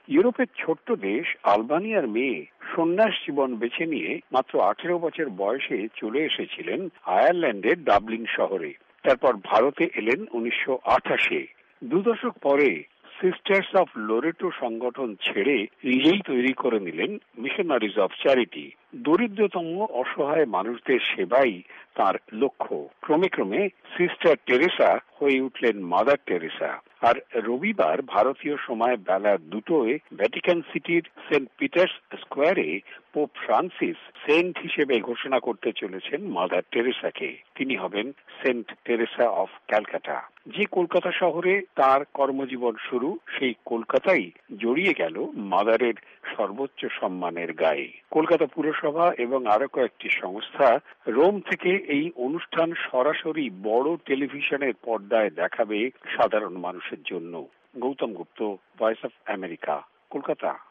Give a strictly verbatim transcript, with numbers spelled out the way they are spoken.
ইউরোপের ছোট্ট দেশ আলবানিয়ার মেয়ে সন্ন্যাস জীবন বেছে নিয়ে মাত্র আঠেরো বছর বয়সে চলে এসেছিলেন আয়ারল্যান্ডের ডাবলিন শহরে। তারপর ভারতে এলেন উনিশশো আটাশে। দু দশক পরে সিস্টার্স অফ লোরেটো সংগঠন ছেড়ে নিজেই তৈরি করে নিলেন মিশনারিজ অফ চ্যারিটি। দরিদ্রতম অসহায় মানুষদের সেবাই তার লক্ষ্য। ক্রমে ক্রমে সিস্টার টেরেসা হয়ে উঠলেন মাদার টেরেসা। আর রবিবার ভারতীয় সময় বেলা দুটোয় ভ্যাটিকান সিটির সেন্ট পিটার্স স্কোয়ারে পোপ ফ্রান্সিস সেন্ট হিসেবে ঘোষণা করতে চলেছেন মাদার টেরেসাকে। তিনি হবেন সেন্ট টেরেসা অফ ক্যালকাটা। যে কলকাতা শহরে তার কর্মজীবন শুরু, সেই কলকাতাই জড়িয়ে গেল মাদারের সর্বোচ্চ সম্মানের গায়ে। কলকাতা পুরসভা এবং আরো কয়েকটি সংস্থা রোম থেকে এই অনুষ্ঠান সরাসরি বড় টেলিভিশনের পর্দায় দেখাবে সাধারণ মানুষের জন্য। Gautam Gupta, voice of America, Kolkata.